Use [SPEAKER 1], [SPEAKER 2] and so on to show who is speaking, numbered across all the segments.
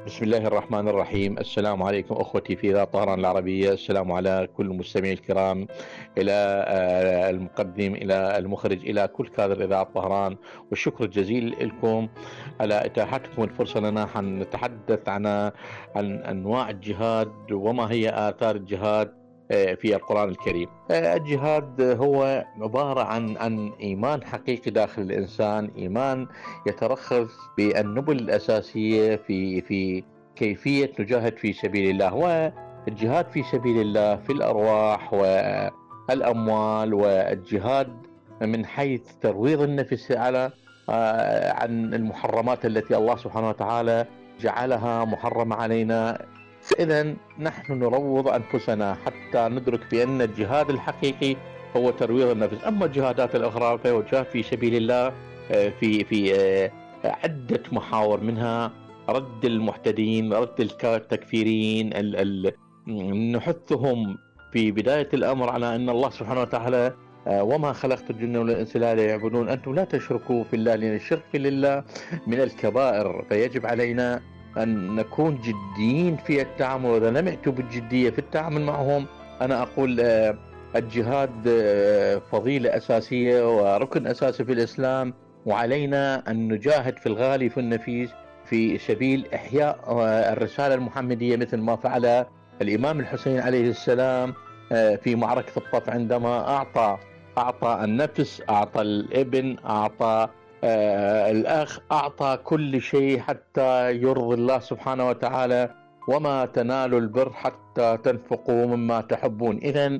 [SPEAKER 1] بسم الله الرحمن الرحيم. السلام عليكم أخوتي في إذاعة طهران العربية. السلام على كل المستمعين الكرام، إلى المقدم، إلى المخرج، إلى كل كادر إذاعة طهران. والشكر الجزيل لكم على إتاحتكم الفرصة لنا نتحدث عن أنواع الجهاد وما هي آثار الجهاد في القرآن الكريم. الجهاد هو عبارة عن إيمان حقيقي داخل الإنسان، إيمان يترخص بالنبل الأساسية في كيفية نجاهد في سبيل الله. والجهاد في سبيل الله في الأرواح والأموال، والجهاد من حيث ترويض النفس على عن المحرمات التي الله سبحانه وتعالى جعلها محرمة علينا. إذا نحن نروض أنفسنا حتى ندرك بأن الجهاد الحقيقي هو ترويض النفس. أما الجهادات الأخرى فهو جهاد في سبيل الله في عدة محاور، منها رد المحتدين، رد التكفيرين، نحثهم في بداية الأمر على أن الله سبحانه وتعالى وما خلقت الجن والإنس إلا ليعبدون، أنتم لا تشركوا في الله، لأن الشرك في الله من الكبائر. فيجب علينا أن نكون جديين في التعامل، وإذا لم يأتوا بالجدية في التعامل معهم أنا أقول الجهاد فضيلة أساسية وركن أساسي في الإسلام، وعلينا أن نجاهد في الغالي في النفيس في سبيل إحياء الرسالة المحمدية، مثل ما فعل الإمام الحسين عليه السلام في معركة الطف، عندما أعطى النفس، أعطى الابن، أعطى الأخ، أعطى كل شيء حتى يرضي الله سبحانه وتعالى. وما تنالوا البر حتى تنفقوا مما تحبون. إذن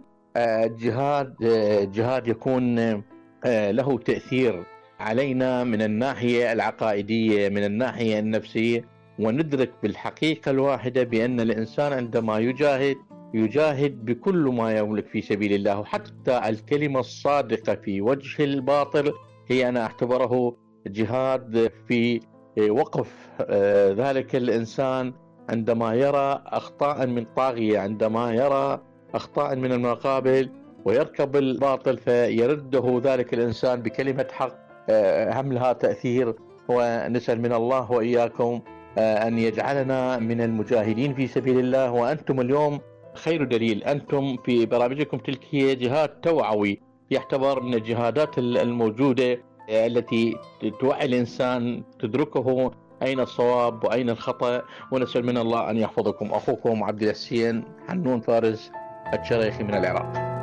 [SPEAKER 1] الجهاد يكون له تأثير علينا من الناحية العقائدية، من الناحية النفسية، وندرك بالحقيقة الواحدة بأن الإنسان عندما يجاهد بكل ما يملك في سبيل الله. وحتى الكلمة الصادقة في وجه الباطل هي أنا أعتبره جهاد في وقف ذلك الإنسان عندما يرى أخطاء من طاغية، عندما يرى أخطاء من المقابل ويركب الباطل فيرده ذلك الإنسان بكلمة حق هم لها تأثير. ونسأل من الله وإياكم أن يجعلنا من المجاهدين في سبيل الله. وأنتم اليوم خير دليل، أنتم في برامجكم تلك هي جهاد توعوي، يعتبر من الجهادات الموجودة التي توعي الإنسان، تدركه أين الصواب وأين الخطأ. ونسأل من الله أن يحفظكم. أخوكم عبد الحسين حنون فارس الشريخي من العراق.